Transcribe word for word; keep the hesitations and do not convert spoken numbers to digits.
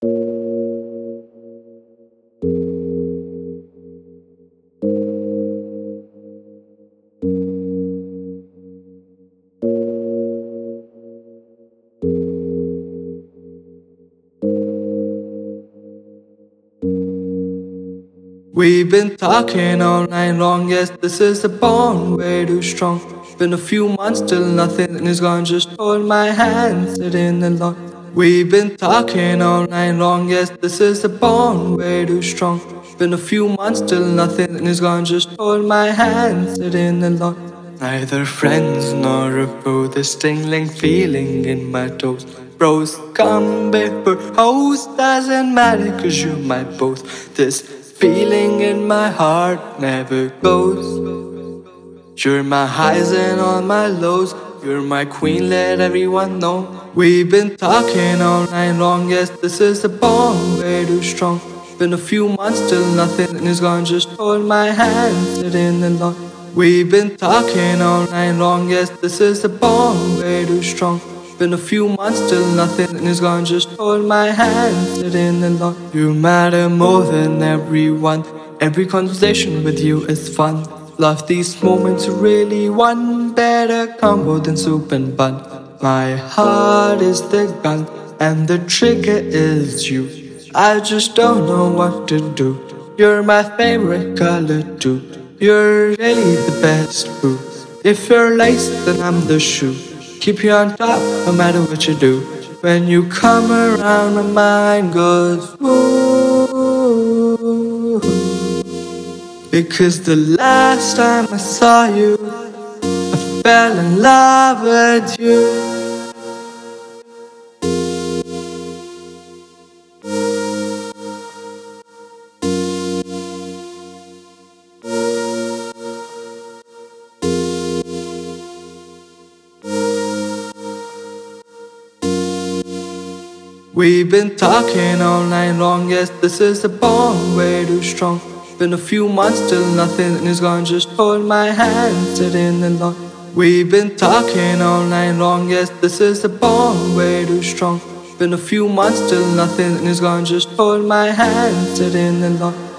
We've been talking all night long, yes, this is a bond way too strong. Been a few months till nothing is gone, just hold my hand, sit in the lawn. We've been talking all night long, yes, this is a bond way too strong. Been a few months till nothing is gone, just hold my hand, sit in the lawn. Neither friends nor a foe, this tingling feeling in my toes. Bros come before hoes, doesn't matter cause you're my both. This feeling in my heart never goes. You're my highs and all my lows. You're my queen, let everyone know. We've been talking all night long, yes, this is a bond way too strong. Been a few months till nothing is gone, just hold my hand, sit in the lawn. We've been talking all night long, yes, this is a bond way too strong. Been a few months till nothing is gone, just hold my hand, sit in the lawn. You matter more than everyone, every conversation with you is fun. Love these moments really, one better combo than soup and bun. My heart is the gun and the trigger is you. I just don't know what to do. You're my favorite color too. You're really the best boo. If you're lace, then I'm the shoe. Keep you on top no matter what you do. When you come around, my mind goes ooh. Because the last time I saw you, I fell in love with you. We've been talking all night long, yes, this is a bond way too strong. Been a few months till nothing is gone, just hold my hand, sit in the lawn. We've been talking all night long, yes, this is a bond way too strong. Been a few months till nothing is gone, just hold my hand, sit in the lawn.